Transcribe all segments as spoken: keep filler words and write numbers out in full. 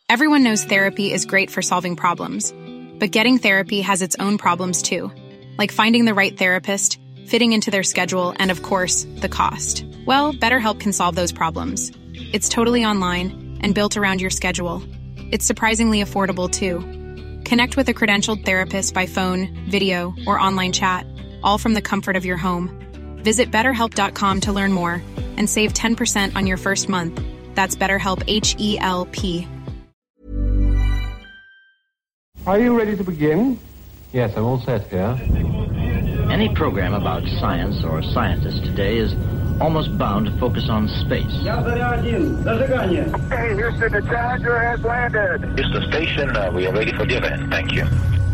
Everyone knows therapy is great for solving problems, but getting therapy has its own problems too, like finding the right therapist, fitting into their schedule, and of course, the cost. Well, BetterHelp can solve those problems. It's totally online and built around your schedule. It's surprisingly affordable too. Connect with a credentialed therapist by phone, video, or online chat, all from the comfort of your home. Visit better help dot com to learn more and save ten percent on your first month. That's BetterHelp, H E L P. Are you ready to begin? Yes, I'm all set here. Any program about science or scientists today is almost bound to focus on space. Hey, Houston, the Challenger has landed. Houston Station, uh, we are ready for the event. Thank you.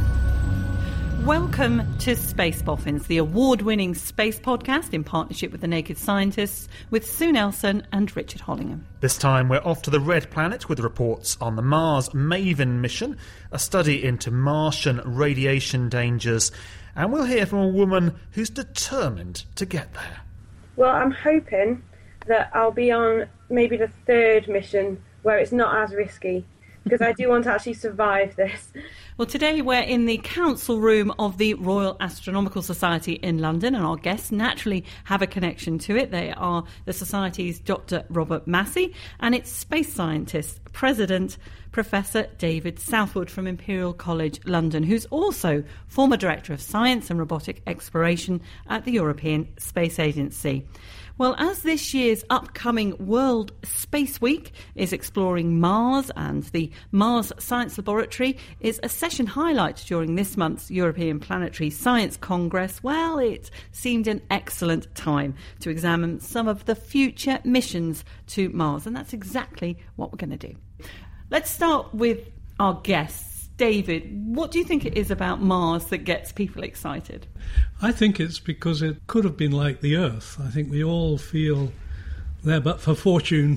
Welcome to Space Boffins, the award-winning space podcast in partnership with The Naked Scientists, with Sue Nelson and Richard Hollingham. This time we're off to the Red Planet with reports on the Mars MAVEN mission, a study into Martian radiation dangers, and we'll hear from a woman who's determined to get there. Well, I'm hoping that I'll be on maybe the third mission where it's not as risky, because I do want to actually survive this. Well, today we're in the council room of the Royal Astronomical Society in London, and our guests naturally have a connection to it. They are the Society's Doctor Robert Massey and its space scientist, President Professor David Southwood from Imperial College London, who's also former Director of Science and Robotic Exploration at the European Space Agency. Well, as this year's upcoming World Space Week is exploring Mars, and the Mars Science Laboratory is a session highlight during this month's European Planetary Science Congress, well, it seemed an excellent time to examine some of the future missions to Mars, and that's exactly what we're going to do. Let's start with our guests. David, what do you think it is about Mars that gets people excited? I think it's because it could have been like the Earth. I think we all feel there, but for fortune,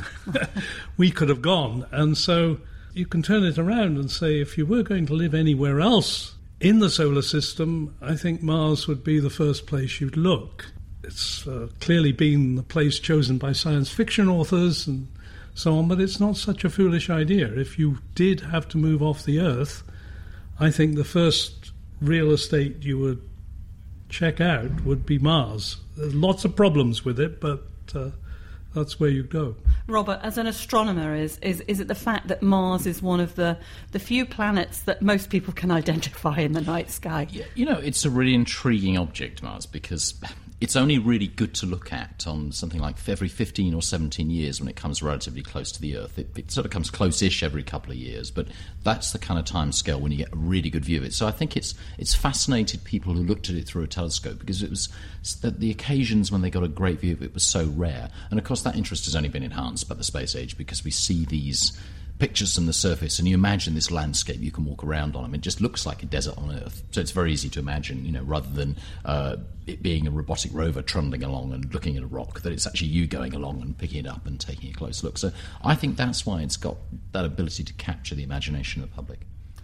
we could have gone. And so you can turn it around and say, if you were going to live anywhere else in the solar system, I think Mars would be the first place you'd look. It's uh, clearly been the place chosen by science fiction authors and so on, but it's not such a foolish idea. If you did have to move off the Earth, I think the first real estate you would check out would be Mars. There's lots of problems with it, but uh, that's where you go. Robert, as an astronomer, is, is is it the fact that Mars is one of the, the few planets that most people can identify in the night sky? Yeah, you know, it's a really intriguing object, Mars, because it's only really good to look at on something like every fifteen or seventeen years when it comes relatively close to the Earth. It, it sort of comes close-ish every couple of years, but that's the kind of time scale when you get a really good view of it. So I think it's it's fascinated people who looked at it through a telescope, because it was the, the occasions when they got a great view of it was so rare. And of course that interest has only been enhanced by the space age, because we see these pictures from the surface, and you imagine this landscape you can walk around on. I mean, it just looks like a desert on Earth, so it's very easy to imagine, you know, rather than uh, it being a robotic rover trundling along and looking at a rock, that it's actually you going along and picking it up and taking a close look. So I think that's why it's got that ability to capture the imagination of the public.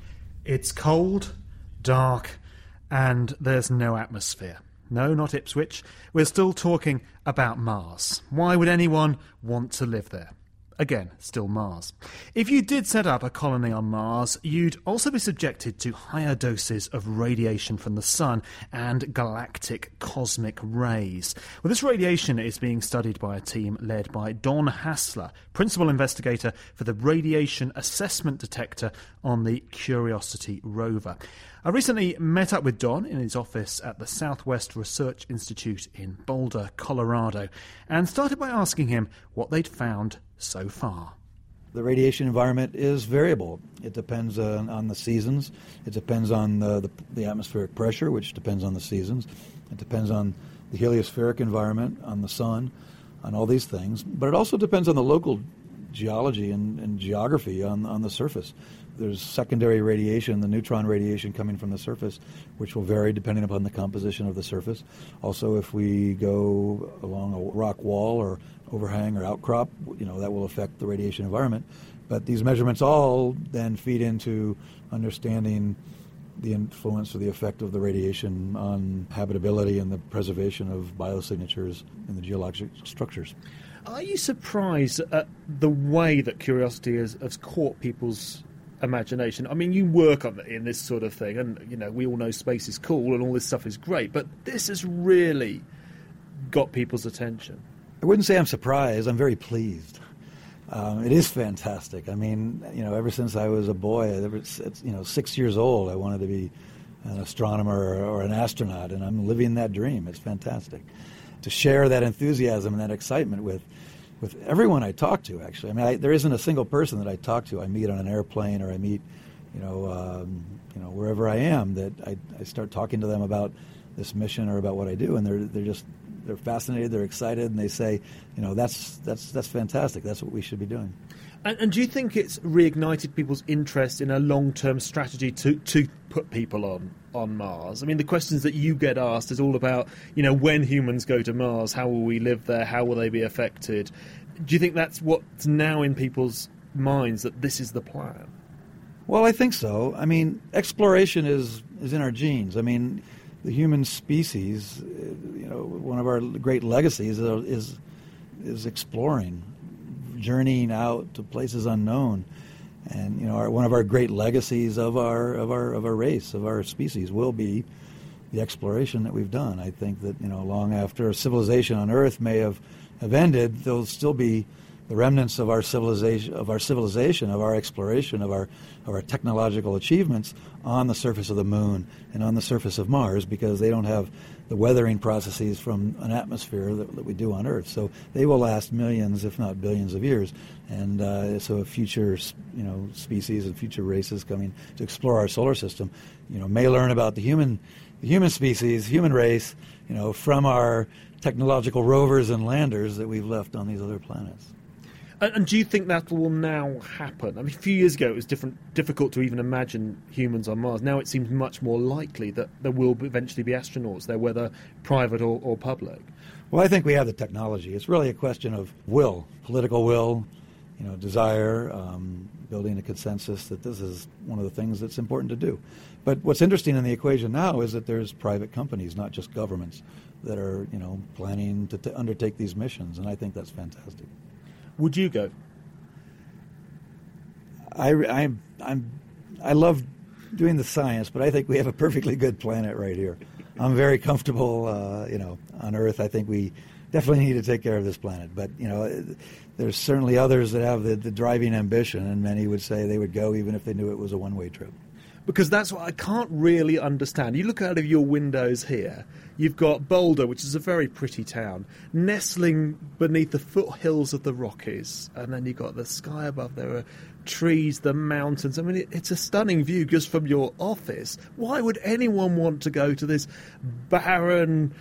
It's cold, dark, and there's no atmosphere. No, not Ipswich. We're still talking about Mars. Why would anyone want to live there? Again, still Mars. If you did set up a colony on Mars, you'd also be subjected to higher doses of radiation from the sun and galactic cosmic rays. Well, this radiation is being studied by a team led by Don Hassler, principal investigator for the Radiation Assessment Detector on the Curiosity rover. I recently met up with Don in his office at the Southwest Research Institute in Boulder, Colorado, and started by asking him what they'd found so far. The radiation environment is variable. It depends on, on the seasons. It depends on the, the, the atmospheric pressure, which depends on the seasons. It depends on the heliospheric environment, on the sun, on all these things. But it also depends on the local geology and, and geography on, on the surface. There's secondary radiation, the neutron radiation coming from the surface, which will vary depending upon the composition of the surface. Also, if we go along a rock wall or overhang or outcrop, you know, that will affect the radiation environment. But these measurements all then feed into understanding the influence or the effect of the radiation on habitability and the preservation of biosignatures in the geologic structures. Are you surprised at the way that Curiosity has, has caught people's imagination? I mean, you work on in this sort of thing, and you know we all know space is cool and all this stuff is great, but this has really got people's attention. I wouldn't say I'm surprised. I'm very pleased. Um, it is fantastic. I mean, you know, ever since I was a boy, ever, you know, six years old, I wanted to be an astronomer or, or an astronaut, and I'm living that dream. It's fantastic to share that enthusiasm and that excitement with with everyone I talk to. Actually, I mean, I, there isn't a single person that I talk to, I meet on an airplane or I meet, you know, um, you know, wherever I am, that I, I start talking to them about this mission or about what I do, and they're they're just they're fascinated, they're excited, and they say, you know, that's that's that's fantastic. That's what we should be doing. And, and do you think it's reignited people's interest in a long-term strategy to, to put people on, on Mars? I mean, the questions that you get asked is all about, you know, when humans go to Mars, how will we live there, how will they be affected? Do you think that's what's now in people's minds, that this is the plan? Well, I think so. I mean, exploration is, is in our genes. I mean, the human species, you know, one of our great legacies is is, is exploring, journeying out to places unknown, and you know, our, one of our great legacies of our of our of our race, of our species, will be the exploration that we've done. I think that you know, long after civilization on Earth may have, have ended, there'll still be the remnants of our civilization, of our civilization, of our exploration, of our of our technological achievements on the surface of the Moon and on the surface of Mars, because they don't have the weathering processes from an atmosphere that, that we do on Earth. So they will last millions, if not billions, of years. And uh, so, future, you know, species and future races coming to explore our solar system, you know, may learn about the human, the human species, human race, you know, from our technological rovers and landers that we've left on these other planets. And do you think that will now happen? I mean, a few years ago it was different, difficult to even imagine humans on Mars. Now it seems much more likely that there will eventually be astronauts there, whether private or, or public. Well, I think we have the technology. It's really a question of will, political will, you know, desire, um, building a consensus that this is one of the things that's important to do. But what's interesting in the equation now is that there's private companies, not just governments, that are, you know, planning to t- undertake these missions, and I think that's fantastic. Would you go? I, I, I'm, I love doing the science, but I think we have a perfectly good planet right here. I'm very comfortable, uh, you know, on Earth. I think we definitely need to take care of this planet. But, you know, there's certainly others that have the, the driving ambition, and many would say they would go even if they knew it was a one-way trip. Because that's what I can't really understand. You look out of your windows here, you've got Boulder, which is a very pretty town, nestling beneath the foothills of the Rockies, and then you've got the sky above. There are trees, the mountains. I mean, it, it's a stunning view just from your office. Why would anyone want to go to this barren,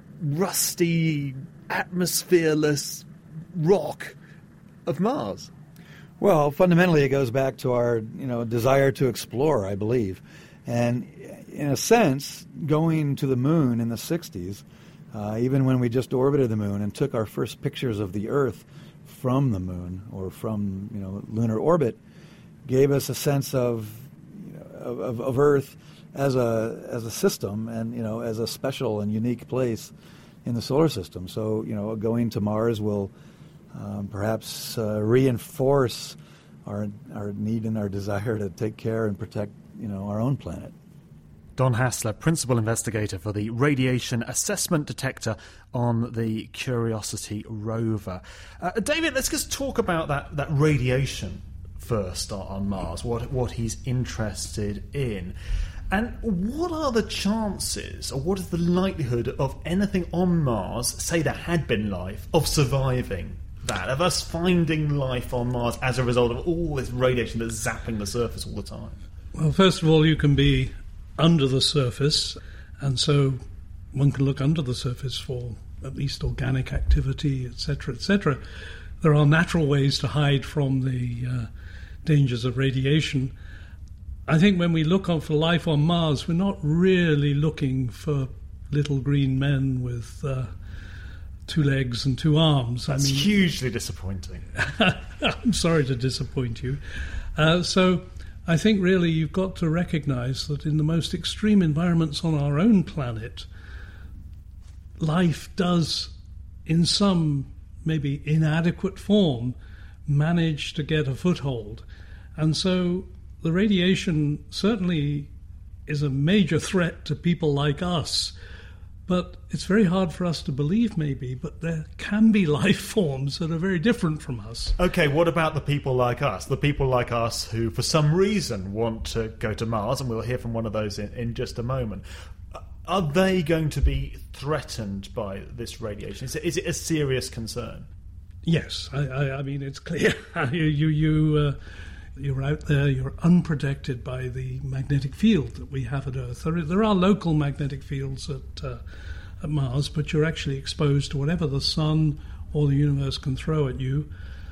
rusty, atmosphereless rock of Mars? Well, fundamentally, it goes back to our, you know, desire to explore, I believe. And in a sense, going to the moon in the sixties, uh, even when we just orbited the moon and took our first pictures of the Earth from the moon or from, you know, lunar orbit, gave us a sense of, you know, of, of Earth as a as a system and, you know, as a special and unique place in the solar system. So, you know, going to Mars will Um, perhaps uh, reinforce our our need and our desire to take care and protect, you know, our own planet. Don Hassler, Principal Investigator for the Radiation Assessment Detector on the Curiosity rover. Uh, David, let's just talk about that, that radiation first on Mars, what what he's interested in. And what are the chances, or what is the likelihood of anything on Mars, say there had been life, of surviving that, of us finding life on Mars as a result of all this radiation that's zapping the surface all the time? Well, first of all, you can be under the surface, and so one can look under the surface for at least organic activity, et cetera, et cetera. There are natural ways to hide from the uh, dangers of radiation. I think when we look on for life on Mars, we're not really looking for little green men with uh, two legs and two arms. That's I mean, hugely disappointing. I'm sorry to disappoint you. Uh, so I think really you've got to recognize that in the most extreme environments on our own planet, life does in some maybe inadequate form, manage to get a foothold. And so the radiation certainly is a major threat to people like us. But it's very hard for us to believe, maybe, but there can be life forms that are very different from us. Okay, what about the people like us? The people like us who, for some reason, want to go to Mars, and we'll hear from one of those in, in just a moment. Are they going to be threatened by this radiation? Is it, is it a serious concern? Yes, I, I, I mean, it's clear. you, you, you, uh, you're out there, you're unprotected by the magnetic field that we have at Earth. There, there are local magnetic fields at, uh, at Mars, but you're actually exposed to whatever the sun or the universe can throw at you.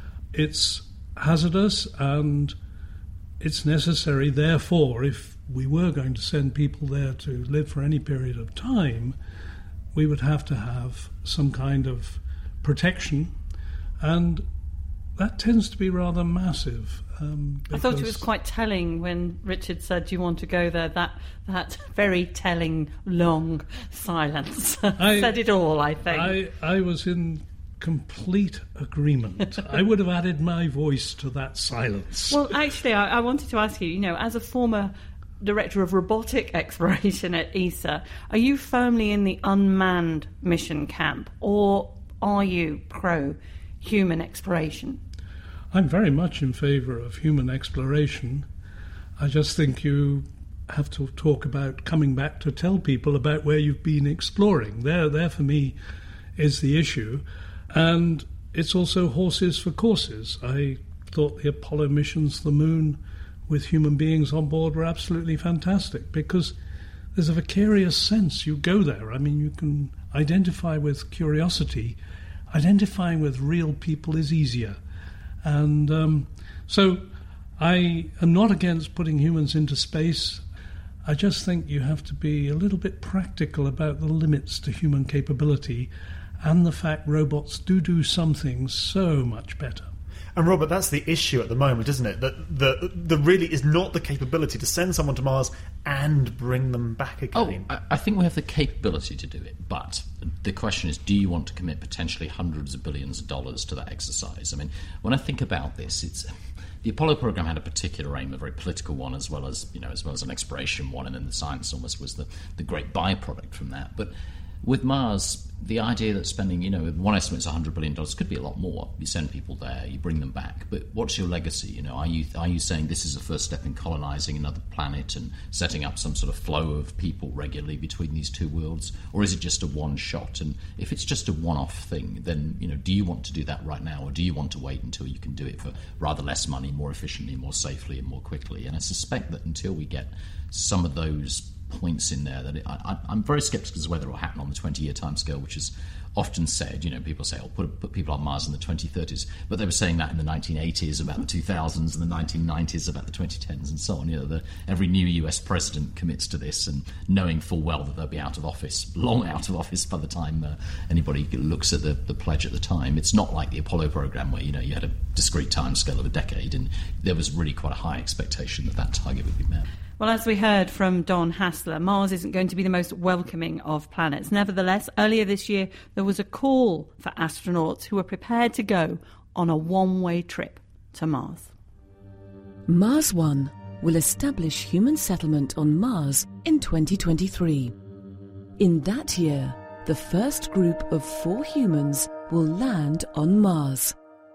It's hazardous and it's necessary. Therefore, if we were going to send people there to live for any period of time, we would have to have some kind of protection, and that tends to be rather massive. Um, I thought it was quite telling when Richard said, "Do you want to go there?" That that very telling long silence I, said it all. I think I, I was in complete agreement. I would have added my voice to that silence. Well, actually, I, I wanted to ask you. You know, as a former director of robotic exploration at E S A, are you firmly in the unmanned mission camp, or are you pro human exploration? I'm very much in favour of human exploration. I just think you have to talk about coming back to tell people about where you've been exploring. There, there for me is the issue. And it's also horses for courses. I thought the Apollo missions to the moon with human beings on board were absolutely fantastic, because there's a vicarious sense. You go there. I mean, you can identify with curiosity. Identifying with real people is easier. And um, so I am not against putting humans into space. I just think you have to be a little bit practical about the limits to human capability and the fact robots do do some things so much better. And Robert, that's the issue at the moment, isn't it? That the the really is not the capability to send someone to Mars and bring them back again. Oh, I, I think we have the capability to do it, but the question is, do you want to commit potentially hundreds of billions of dollars to that exercise? I mean, when I think about this, it's the Apollo program had a particular aim, a very political one, as well as you know, as well as an exploration one, and then the science almost was the the great byproduct from that, but. With Mars, the idea that spending, you know, one estimate is one hundred billion dollars, could be a lot more. You send people there, you bring them back. But what's your legacy? You know, are you are you saying this is a first step in colonising another planet and setting up some sort of flow of people regularly between these two worlds? Or is it just a one shot? And if it's just a one-off thing, then, you know, do you want to do that right now? Or do you want to wait until you can do it for rather less money, more efficiently, more safely and more quickly? And I suspect that until we get some of those points in there, that it, I, I'm very sceptical as to whether it will happen on the twenty-year timescale, which is often said. You know, people say, "Oh, put put people on Mars in the twenty thirties," but they were saying that in the nineteen eighties about the two thousands and the nineteen nineties about the twenty tens and so on. You know, the, every new U S president commits to this, and knowing full well that they'll be out of office, long out of office by the time uh, anybody looks at the, the pledge at the time. It's not like the Apollo program where you know you had a discrete timescale of a decade, and there was really quite a high expectation that that target would be met. Well, as we heard from Don Hassler, Mars isn't going to be the most welcoming of planets. Nevertheless, earlier this year, there was a call for astronauts who were prepared to go on a one-way trip to Mars. Mars One will establish human settlement on Mars in twenty twenty-three. In that year, the first group of four humans will land on Mars.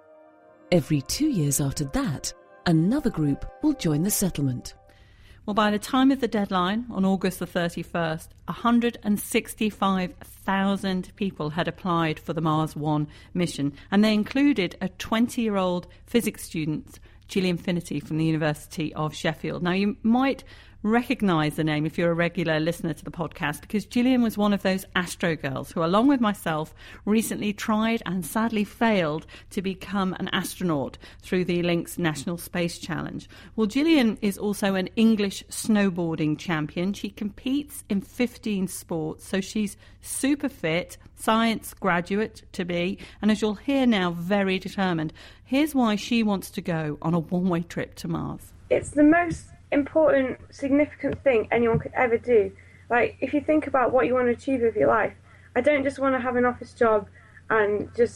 Every two years after that, another group will join the settlement. Well, by the time of the deadline, on August the thirty-first, one hundred sixty-five thousand people had applied for the Mars One mission, and they included a twenty-year-old physics student, Gillian Finnerty, from the University of Sheffield. Now, you might recognise the name if you're a regular listener to the podcast, because Gillian was one of those Astro girls who, along with myself, recently tried and sadly failed to become an astronaut through the Lynx National Space Challenge. Well, Gillian is also an English snowboarding champion. She competes in fifteen sports, so she's super fit, science graduate to be, and as you'll hear now, very determined. Here's why she wants to go on a one-way trip to Mars. It's the most important, significant thing anyone could ever do. Like, if you think about what you want to achieve with your life, I don't just want to have an office job and just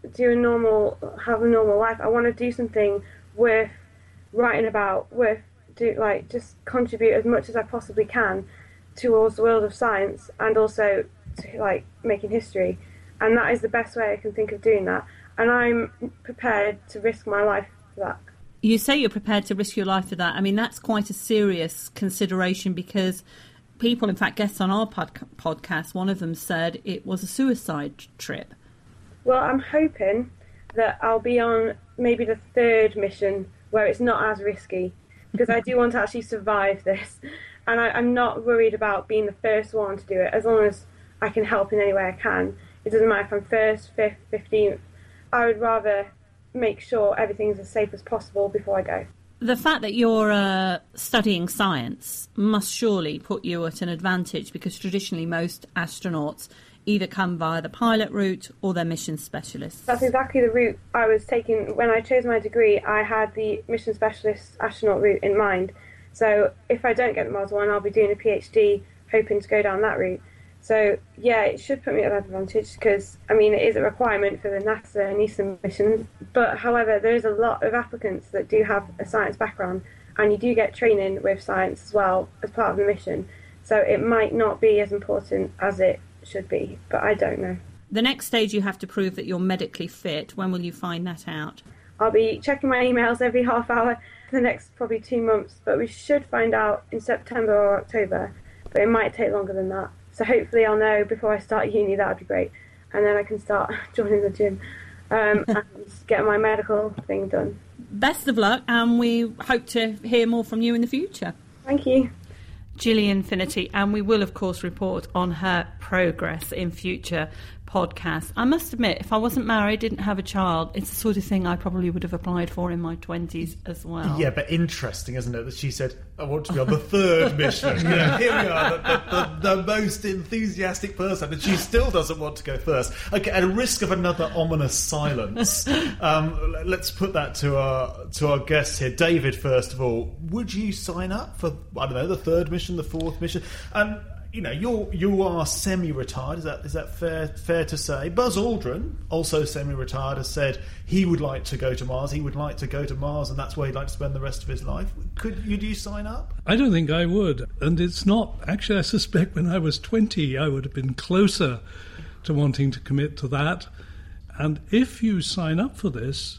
do a normal, have a normal life. I want to do something worth writing about, worth do like just contribute as much as I possibly can towards the world of science and also to like making history. And that is the best way I can think of doing that. And I'm prepared to risk my life for that. You say you're prepared to risk your life for that. I mean, that's quite a serious consideration because people, in fact, guests on our pod- podcast, one of them said it was a suicide trip. Well, I'm hoping that I'll be on maybe the third mission where it's not as risky, because I do want to actually survive this. And I, I'm not worried about being the first one to do it, as long as I can help in any way I can. It doesn't matter if I'm first, fifth, fifteenth. I would rather make sure everything's as safe as possible before I go. The fact that you're uh, studying science must surely put you at an advantage, because traditionally most astronauts either come via the pilot route or they're mission specialists. That's exactly the route I was taking. When I chose my degree, I had the mission specialist astronaut route in mind. So if I don't get the Mars one, I'll be doing a PhD, hoping to go down that route. So yeah, it should put me at an advantage because, I mean, it is a requirement for the NASA and ESA missions. But however, there is a lot of applicants that do have a science background, and you do get training with science as well as part of the mission. So it might not be as important as it should be, but I don't know. The next stage, you have to prove that you're medically fit. When will you find that out? I'll be checking my emails every half hour for the next probably two months, but we should find out in September or October, but it might take longer than that. So hopefully I'll know before I start uni. That would be great. And then I can start joining the gym um, and get my medical thing done. Best of luck, and we hope to hear more from you in the future. Thank you. Gillian Finnerty, and we will, of course, report on her progress in future podcasts. I must admit, if I wasn't married, didn't have a child, it's the sort of thing I probably would have applied for in my twenties as well. Yeah, but interesting, isn't it, that she said, I want to be on the third mission. You know, here we are, the, the, the most enthusiastic person, and she still doesn't want to go first. Okay, at a risk of another ominous silence, um, let's put that to our to our guests here. David, first of all, would you sign up for, I don't know, the third mission, the fourth mission? And you know, you're you are semi-retired. Is that is that fair fair to say? Buzz Aldrin, also semi-retired, has said he would like to go to Mars. He would like to go to Mars, and that's where he'd like to spend the rest of his life. Could you do you sign up? I don't think I would, and it's not actually. I suspect when I was twenty, I would have been closer to wanting to commit to that. And if you sign up for this,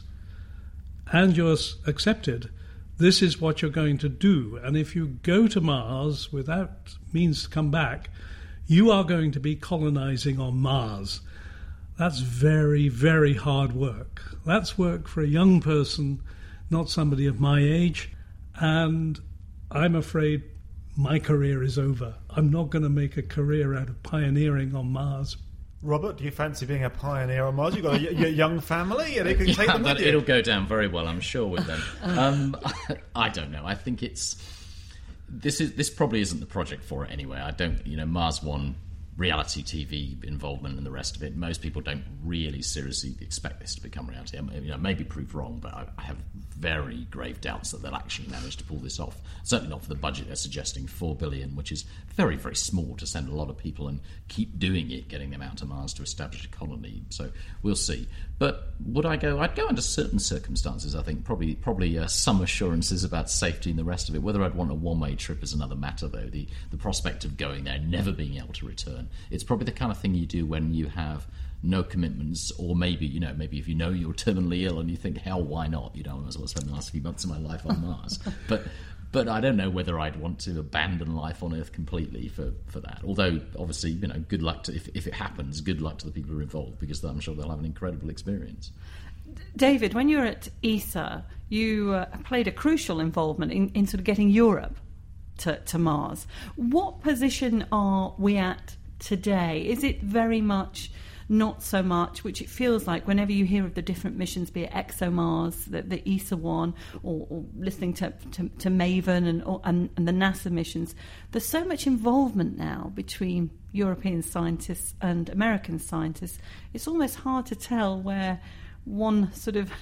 and you're accepted, this is what you're going to do. And if you go to Mars without means to come back, you are going to be colonizing on Mars. That's very, very hard work. That's work for a young person, not somebody of my age. And I'm afraid my career is over. I'm not going to make a career out of pioneering on Mars. Robert, do you fancy being a pioneer on Mars? You've got a y- young family, and it can yeah, take them with you. It'll go down very well, I'm sure, with them. um, I don't know. I think it's this is this probably isn't the project for it anyway. I don't, you know, Mars One, reality T V involvement, and the rest of it. Most people don't really seriously expect this to become reality. I mean, you know, maybe proved wrong, but I, I have very grave doubts that they'll actually manage to pull this off. Certainly not for the budget they're suggesting, four billion dollars, which is very, very small to send a lot of people and keep doing it, getting them out to Mars to establish a colony. So we'll see. But would I go? I'd go under certain circumstances, I think. Probably probably uh, some assurances about safety and the rest of it. Whether I'd want a one-way trip is another matter, though. The, the prospect of going there, never being able to return. It's probably the kind of thing you do when you have no commitments, or maybe, you know, maybe if you know you're terminally ill and you think, hell, why not? You know, I might as well spend the last few months of my life on Mars. But but I don't know whether I'd want to abandon life on Earth completely for, for that. Although, obviously, you know, good luck to, if, if it happens, good luck to the people who are involved, because I'm sure they'll have an incredible experience. David, when you were at E S A, you uh, played a crucial involvement in, in sort of getting Europe to, to Mars. What position are we at today? Is it very much not so much, which it feels like whenever you hear of the different missions, be it ExoMars, the, the E S A one, or, or listening to, to, to MAVEN and, or, and, and the NASA missions, there's so much involvement now between European scientists and American scientists. It's almost hard to tell where one sort of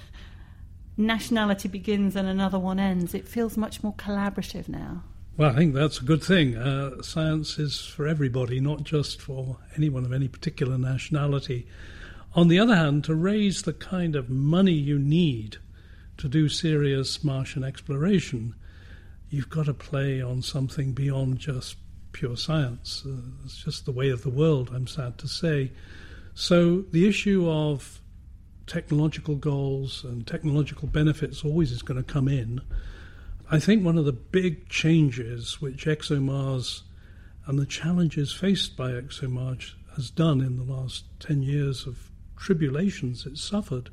nationality begins and another one ends. It feels much more collaborative now. Well, I think that's a good thing. Uh, science is for everybody, not just for anyone of any particular nationality. On the other hand, to raise the kind of money you need to do serious Martian exploration, you've got to play on something beyond just pure science. Uh, it's just the way of the world, I'm sad to say. So the issue of technological goals and technological benefits always is going to come in. I think one of the big changes which ExoMars and the challenges faced by ExoMars has done in the last ten years of tribulations it suffered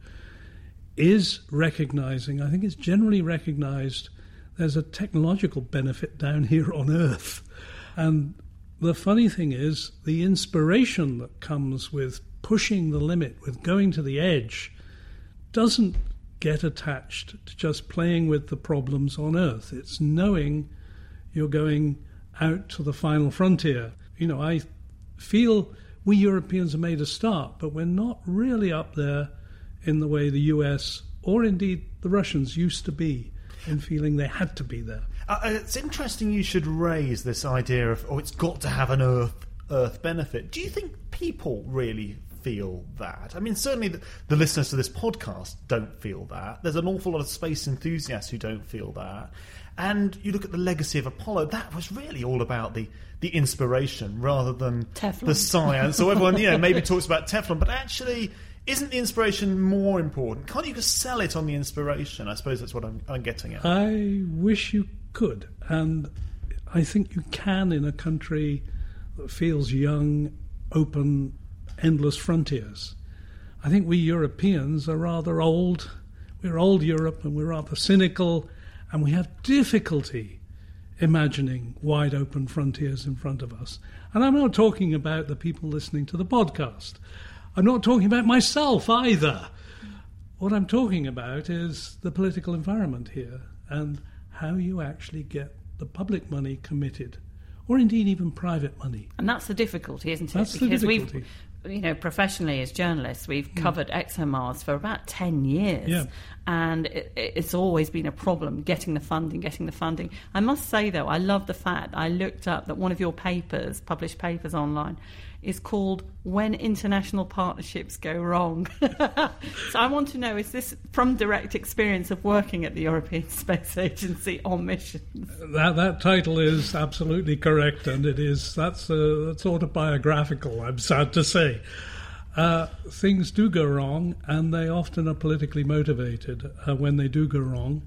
is recognizing, I think it's generally recognized, there's a technological benefit down here on Earth. And the funny thing is, the inspiration that comes with pushing the limit, with going to the edge, doesn't get attached to just playing with the problems on Earth. It's knowing you're going out to the final frontier. You know, I feel we Europeans have made a start, but we're not really up there in the way the U S or indeed the Russians used to be in feeling they had to be there. Uh, it's interesting you should raise this idea of, oh, it's got to have an Earth Earth benefit. Do you think people really feel that? I mean, certainly the, the listeners to this podcast don't feel that. There's an awful lot of space enthusiasts who don't feel that. And you look at the legacy of Apollo, that was really all about the, the inspiration rather than Teflon. The science. So everyone, you know, maybe talks about Teflon, but actually, isn't the inspiration more important? Can't you just sell it on the inspiration? I suppose that's what I'm, I'm getting at. I wish you could. And I think you can in a country that feels young, open, endless frontiers. I think we Europeans are rather old. We're old Europe and we're rather cynical, and we have difficulty imagining wide open frontiers in front of us. And I'm not talking about the people listening to the podcast. I'm not talking about myself either. What I'm talking about is the political environment here and how you actually get the public money committed, or indeed even private money. And that's the difficulty, isn't it? That's because the difficulty. We've, you know, professionally as journalists, we've covered mm. ExoMars for about ten years. Yeah. And it, it's always been a problem getting the funding, getting the funding. I must say, though, I love the fact I looked up that one of your papers, published papers online, is called When International Partnerships Go Wrong. So I want to know, is this from direct experience of working at the European Space Agency on missions? That that title is absolutely correct, and it is that's uh, that's autobiographical, I'm sad to say. Uh, things do go wrong, and they often are politically motivated uh, when they do go wrong.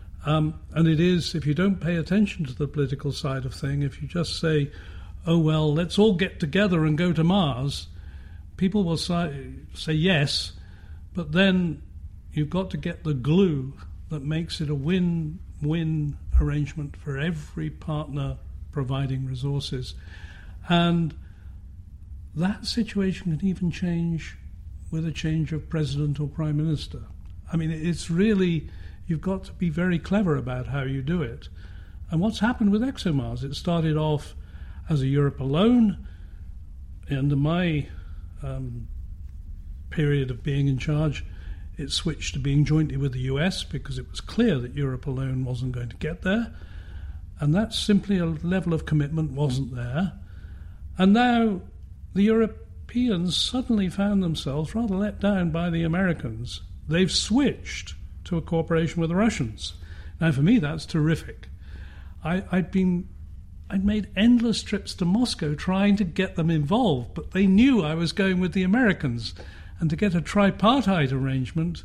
Um, and it is, if you don't pay attention to the political side of things, if you just say, oh, well, let's all get together and go to Mars, people will say, say yes, but then you've got to get the glue that makes it a win-win arrangement for every partner providing resources. And that situation can even change with a change of president or prime minister. I mean, it's really, you've got to be very clever about how you do it. And what's happened with ExoMars, it started off as a Europe alone. Under my um, period of being in charge, it switched to being jointly with the U S because it was clear that Europe alone wasn't going to get there. And that simply a level of commitment wasn't there. And now the Europeans suddenly found themselves rather let down by the Americans. They've switched to a cooperation with the Russians. Now, for me, that's terrific. I, I'd been... I'd made endless trips to Moscow trying to get them involved, but they knew I was going with the Americans. And to get a tripartite arrangement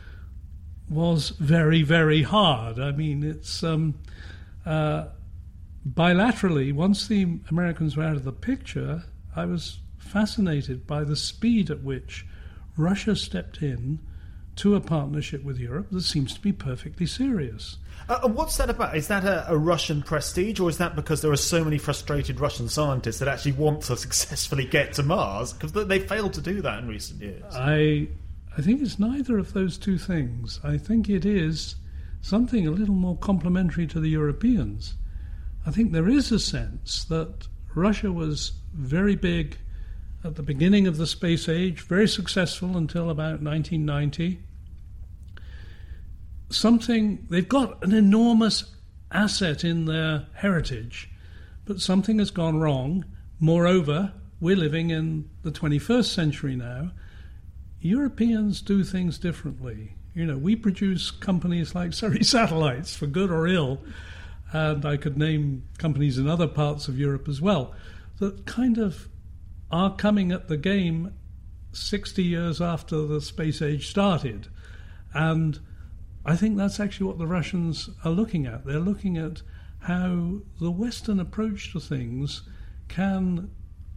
was very, very hard. I mean, it's um, uh, bilaterally, once the Americans were out of the picture, I was fascinated by the speed at which Russia stepped in to a partnership with Europe that seems to be perfectly serious. Uh, and what's that about? Is that a, a Russian prestige, or is that because there are so many frustrated Russian scientists that actually want to successfully get to Mars? Because they failed to do that in recent years. I, I think it's neither of those two things. I think it is something a little more complementary to the Europeans. I think there is a sense that Russia was very big at the beginning of the space age, very successful until about nineteen ninety. Something, they've got an enormous asset in their heritage, but something has gone wrong. Moreover, we're living in the twenty-first century now. Europeans do things differently. You know, we produce companies like Surrey Satellites, for good or ill, and I could name companies in other parts of Europe as well, that kind of are coming at the game sixty years after the space age started. And I think that's actually what the Russians are looking at. They're looking at how the Western approach to things can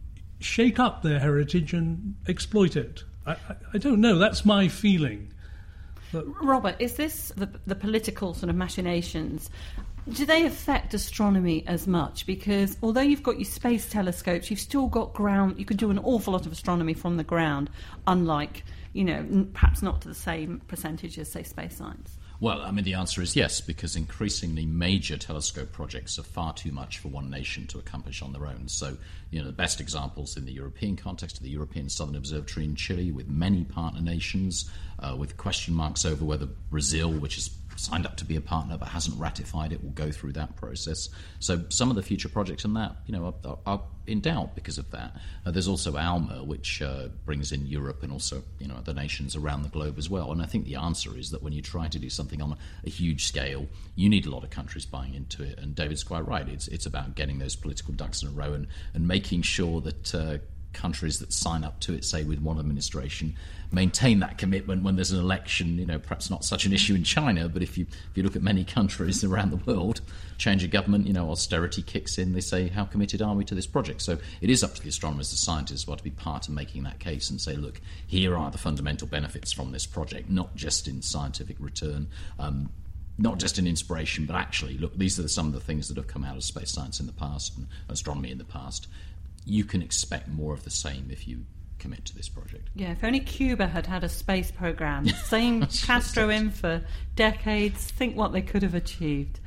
shake up their heritage and exploit it. I, I, I don't know. That's my feeling. But Robert, is this the, the political sort of machinations? Do they affect astronomy as much? Because although you've got your space telescopes, you've still got ground. You can do an awful lot of astronomy from the ground, unlike, you know, n- perhaps not to the same percentage as, say, space science. Well, I mean, the answer is yes, because increasingly major telescope projects are far too much for one nation to accomplish on their own. So, you know, the best examples in the European context are the European Southern Observatory in Chile, with many partner nations, uh, with question marks over whether Brazil, which is signed up to be a partner but hasn't ratified it, will go through that process. So some of the future projects in that, you know, are, are in doubt because of that. Uh, there's also ALMA, which uh, brings in Europe and also, you know, other nations around the globe as well. And I think the answer is that when you try to do something on a, a huge scale, you need a lot of countries buying into it. And David's quite right. It's it's about getting those political ducks in a row and, and making sure that uh, countries that sign up to it, say with one administration, maintain that commitment when there's an election. You know, perhaps not such an issue in China, but if you if you look at many countries around the world, change of government, you know, austerity kicks in, they say, how committed are we to this project? So it is up to the astronomers, the scientists, well, to be part of making that case and say, look, here are the fundamental benefits from this project, not just in scientific return, um, not just in inspiration, but actually, look, these are some of the things that have come out of space science in the past and astronomy in the past. You can expect more of the same if you commit to this project. Yeah, if only Cuba had had a space program, same Castro in for decades, think what they could have achieved.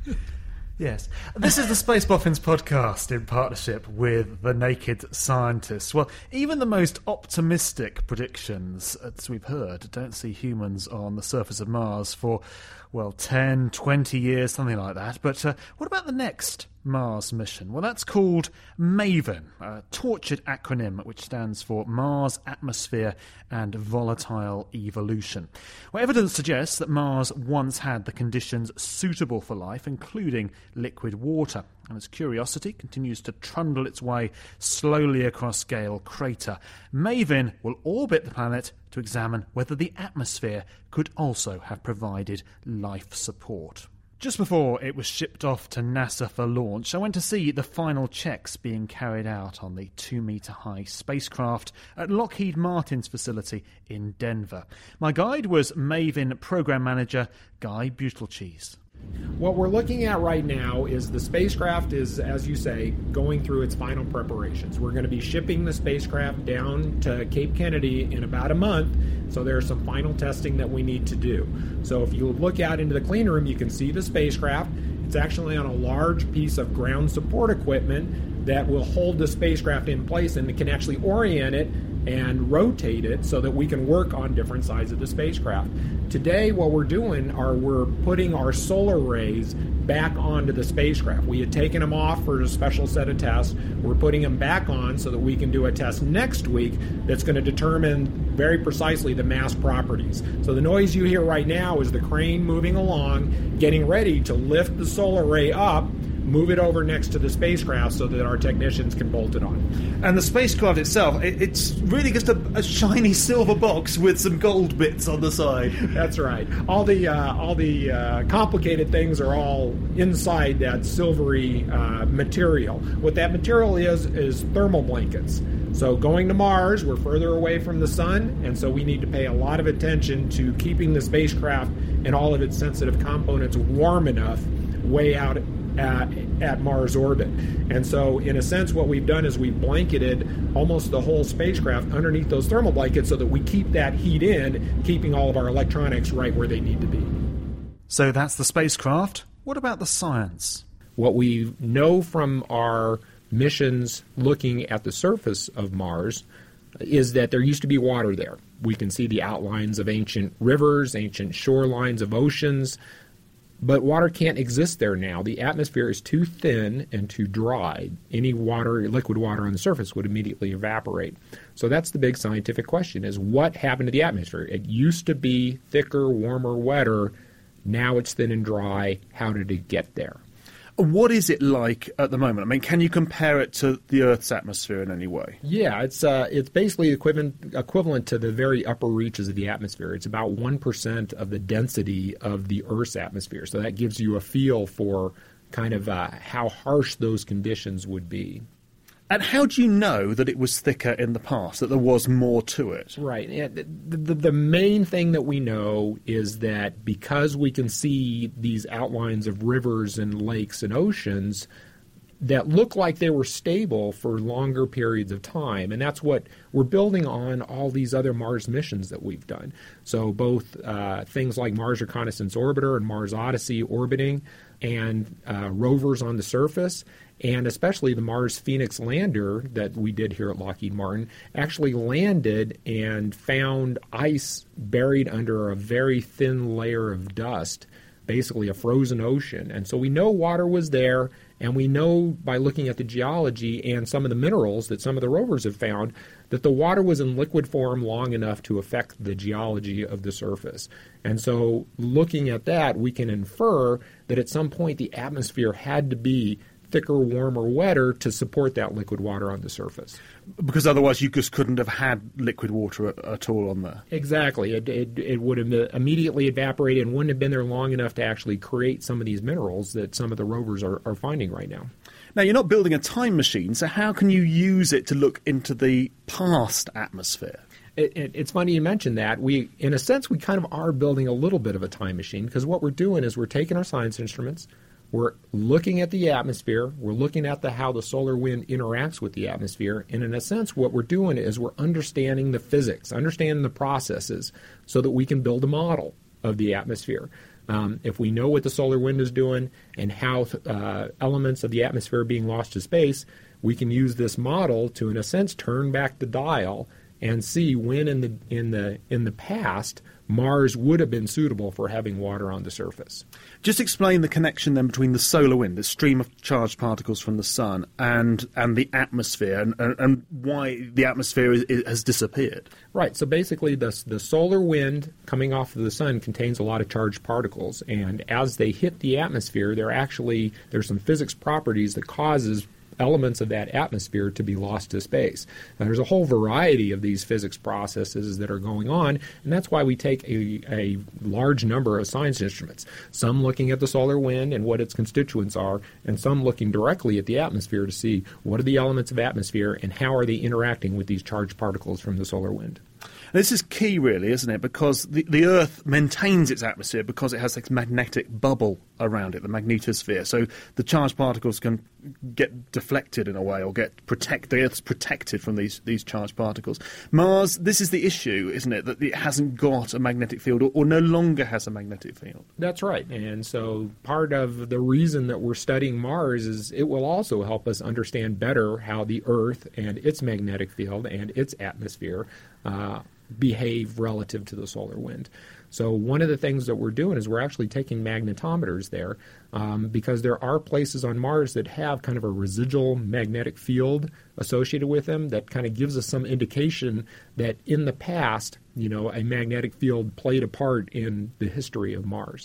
Yes. This is the Space Boffins podcast in partnership with The Naked Scientists. Well, even the most optimistic predictions, as we've heard, don't see humans on the surface of Mars for, well, ten, twenty years, something like that. But uh, what about the next Mars mission? Well, that's called MAVEN, a tortured acronym which stands for Mars Atmosphere and Volatile Evolution. Well, evidence suggests that Mars once had the conditions suitable for life, including liquid water. And as Curiosity continues to trundle its way slowly across Gale Crater, MAVEN will orbit the planet to examine whether the atmosphere could also have provided life support. Just before it was shipped off to NASA for launch, I went to see the final checks being carried out on the two-metre-high spacecraft at Lockheed Martin's facility in Denver. My guide was MAVEN Program Manager Guy Butelcheese. What we're looking at right now is the spacecraft is, as you say, going through its final preparations. We're going to be shipping the spacecraft down to Cape Kennedy in about a month, so there's some final testing that we need to do. So if you look out into the clean room, you can see the spacecraft. It's actually on a large piece of ground support equipment that will hold the spacecraft in place, and it can actually orient it and rotate it so that we can work on different sides of the spacecraft. Today, what we're doing are we're putting our solar arrays back onto the spacecraft. We had taken them off for a special set of tests. We're putting them back on so that we can do a test next week that's going to determine very precisely the mass properties. So the noise you hear right now is the crane moving along, getting ready to lift the solar array up, move it over next to the spacecraft so that our technicians can bolt it on. And the spacecraft itself, it, it's really just a, a shiny silver box with some gold bits on the side. That's right. All the uh, all the uh, complicated things are all inside that silvery uh, material. What that material is is thermal blankets. So going to Mars, we're further away from the sun, and so we need to pay a lot of attention to keeping the spacecraft and all of its sensitive components warm enough way out At, at Mars orbit. And so in a sense what we've done is we've blanketed almost the whole spacecraft underneath those thermal blankets so that we keep that heat in, keeping all of our electronics right where they need to be. So that's the spacecraft. What about the science? What we know from our missions looking at the surface of Mars is that there used to be water there. We can see the outlines of ancient rivers, ancient shorelines of oceans. But water can't exist there now. The atmosphere is too thin and too dry. Any water, liquid water on the surface would immediately evaporate. So that's the big scientific question, is what happened to the atmosphere? It used to be thicker, warmer, wetter. Now it's thin and dry. How did it get there? What is it like at the moment? I mean, can you compare it to the Earth's atmosphere in any way? Yeah, it's uh, it's basically equivalent equivalent to the very upper reaches of the atmosphere. It's about one percent of the density of the Earth's atmosphere. So that gives you a feel for kind of uh, how harsh those conditions would be. And how do you know that it was thicker in the past, that there was more to it? Right. The, the, the main thing that we know is that because we can see these outlines of rivers and lakes and oceans that look like they were stable for longer periods of time, and that's what we're building on all these other Mars missions that we've done. So both uh, things like Mars Reconnaissance Orbiter and Mars Odyssey orbiting, and uh, rovers on the surface, and especially the Mars Phoenix lander that we did here at Lockheed Martin actually landed and found ice buried under a very thin layer of dust, basically a frozen ocean. And so we know water was there, and we know by looking at the geology and some of the minerals that some of the rovers have found that the water was in liquid form long enough to affect the geology of the surface. And so looking at that, we can infer that at some point the atmosphere had to be thicker, warmer, wetter to support that liquid water on the surface. Because otherwise you just couldn't have had liquid water at, at all on there. Exactly. It, it, it would have immediately evaporated and wouldn't have been there long enough to actually create some of these minerals that some of the rovers are, are finding right now. Now, you're not building a time machine, so how can you use it to look into the past atmosphere? It, it, it's funny you mentioned that. We, in a sense, we kind of are building a little bit of a time machine, because what we're doing is we're taking our science instruments, we're looking at the atmosphere, we're looking at the how the solar wind interacts with the atmosphere, and in a sense what we're doing is we're understanding the physics, understanding the processes, so that we can build a model of the atmosphere. Um, if we know what the solar wind is doing and how uh, elements of the atmosphere are being lost to space, we can use this model to, in a sense, turn back the dial and see when in the in the in the past Mars would have been suitable for having water on the surface. Just explain the connection then between the solar wind, the stream of charged particles from the sun, and and the atmosphere, and, and, and why the atmosphere is, is, has disappeared. Right. So basically, the the solar wind coming off of the sun contains a lot of charged particles, and as they hit the atmosphere, they're actually there's some physics properties that causes elements of that atmosphere to be lost to space. Now, there's a whole variety of these physics processes that are going on, and that's why we take a, a large number of science instruments, some looking at the solar wind and what its constituents are, and some looking directly at the atmosphere to see what are the elements of atmosphere and how are they interacting with these charged particles from the solar wind. This is key, really, isn't it? Because the, the Earth maintains its atmosphere because it has this magnetic bubble around it, the magnetosphere. So the charged particles can get deflected in a way, or get protect. The Earth's protected from these these charged particles. Mars, this is the issue, isn't it? That it hasn't got a magnetic field, or, or no longer has a magnetic field. That's right. And so part of the reason that we're studying Mars is it will also help us understand better how the Earth and its magnetic field and its atmosphere uh, behave relative to the solar wind. So one of the things that we're doing is we're actually taking magnetometers there um, because there are places on Mars that have kind of a residual magnetic field associated with them that kind of gives us some indication that in the past, you know, a magnetic field played a part in the history of Mars.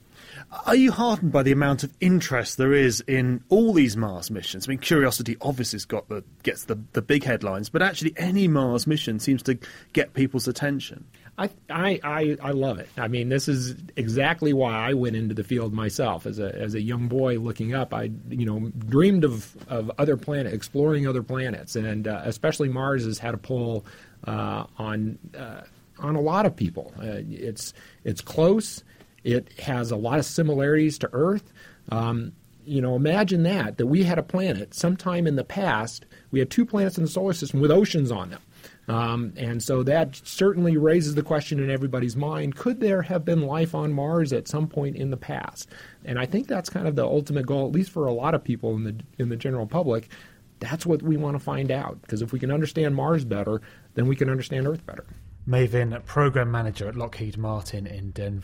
Are you heartened by the amount of interest there is in all these Mars missions? I mean, Curiosity obviously has got the, gets the, the big headlines, but actually any Mars mission seems to get people's attention. I, I, I, I love it. I mean, this is exactly why I went into the field myself. As a as a young boy looking up, I you know dreamed of, of other planets, exploring other planets, and uh, especially Mars has had a pull uh, on uh, on a lot of people. Uh, it's it's close. It has a lot of similarities to Earth. Um, you know, imagine that, that we had a planet sometime in the past. We had two planets in the solar system with oceans on them. Um, and so that certainly raises the question in everybody's mind, could there have been life on Mars at some point in the past? And I think that's kind of the ultimate goal, at least for a lot of people in the in the general public. That's what we want to find out, because if we can understand Mars better, then we can understand Earth better. May Vinh, Program Manager at Lockheed Martin in Denver.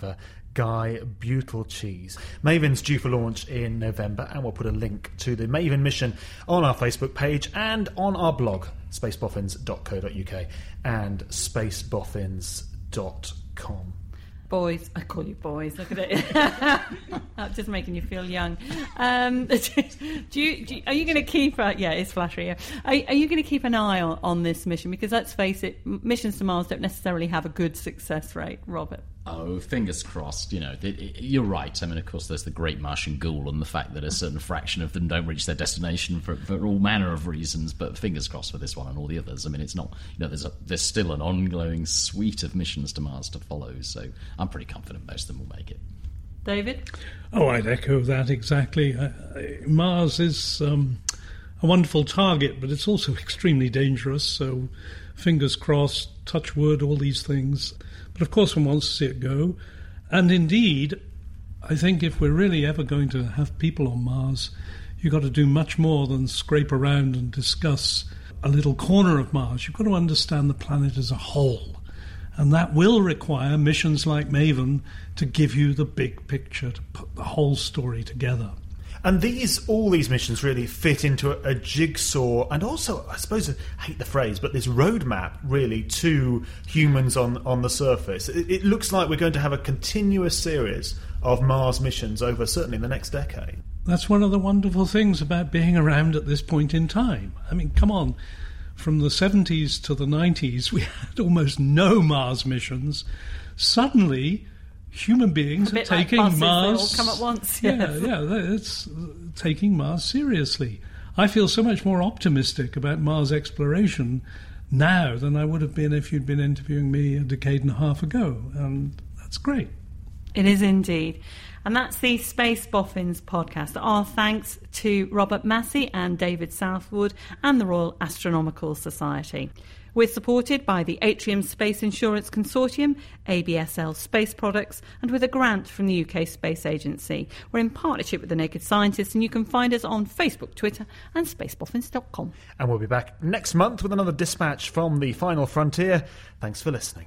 Guy Butyl cheese. Maven's due for launch in November, and we'll put a link to the Maven mission on our Facebook page and on our blog, space boffins dot co dot uk and space boffins dot com. Boys, I call you boys. Look at it. That's just making you feel young. Um, do you, do you, are you going to keep? A, yeah, it's flattery. Yeah. Are, are you going to keep an eye on, on this mission? Because let's face it, missions to Mars don't necessarily have a good success rate, Robert. Oh, fingers crossed. You know, it, it, you're right. I mean, of course, there's the Great Martian Ghoul and the fact that a certain fraction of them don't reach their destination for, for all manner of reasons. But fingers crossed for this one and all the others. I mean, it's not. You know, there's a, there's still an ongoing suite of missions to Mars to follow. So I'm pretty confident most of them will make it. David? Oh, I'd echo that exactly. Uh, Mars is um, a wonderful target, but it's also extremely dangerous. So fingers crossed, touch wood, all these things. But of course one wants to see it go. And indeed, I think if we're really ever going to have people on Mars, you've got to do much more than scrape around and discuss a little corner of Mars. You've got to understand the planet as a whole. And that will require missions like Maven to give you the big picture, to put the whole story together. And these, all these missions really fit into a, a jigsaw, and also, I suppose, I hate the phrase, but this roadmap really to humans on, on the surface. It, it looks like we're going to have a continuous series of Mars missions over certainly the next decade. That's one of the wonderful things about being around at this point in time. I mean, come on. From the seventies to the nineties, we had almost no Mars missions. Suddenly, human beings are taking like Mars. Come at once. Yeah, Yes. yeah, it's taking Mars seriously. I feel so much more optimistic about Mars exploration now than I would have been if you'd been interviewing me a decade and a half ago, and that's great. It is indeed. And that's the Space Boffins podcast. Our thanks to Robert Massey and David Southwood and the Royal Astronomical Society. We're supported by the Atrium Space Insurance Consortium, A B S L Space Products, and with a grant from the U K Space Agency. We're in partnership with The Naked Scientists, and you can find us on Facebook, Twitter, and space boffins dot com. And we'll be back next month with another dispatch from the final frontier. Thanks for listening.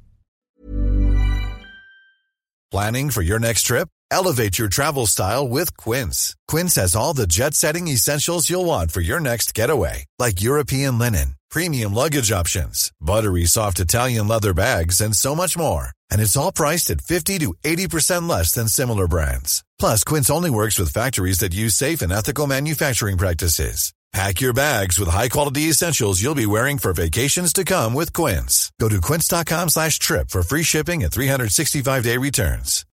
Planning for your next trip? Elevate your travel style with Quince. Quince has all the jet-setting essentials you'll want for your next getaway, like European linen, premium luggage options, buttery soft Italian leather bags, and so much more. And it's all priced at fifty to eighty percent less than similar brands. Plus, Quince only works with factories that use safe and ethical manufacturing practices. Pack your bags with high-quality essentials you'll be wearing for vacations to come with Quince. Go to quince dot com slash trip for free shipping and three sixty-five day returns.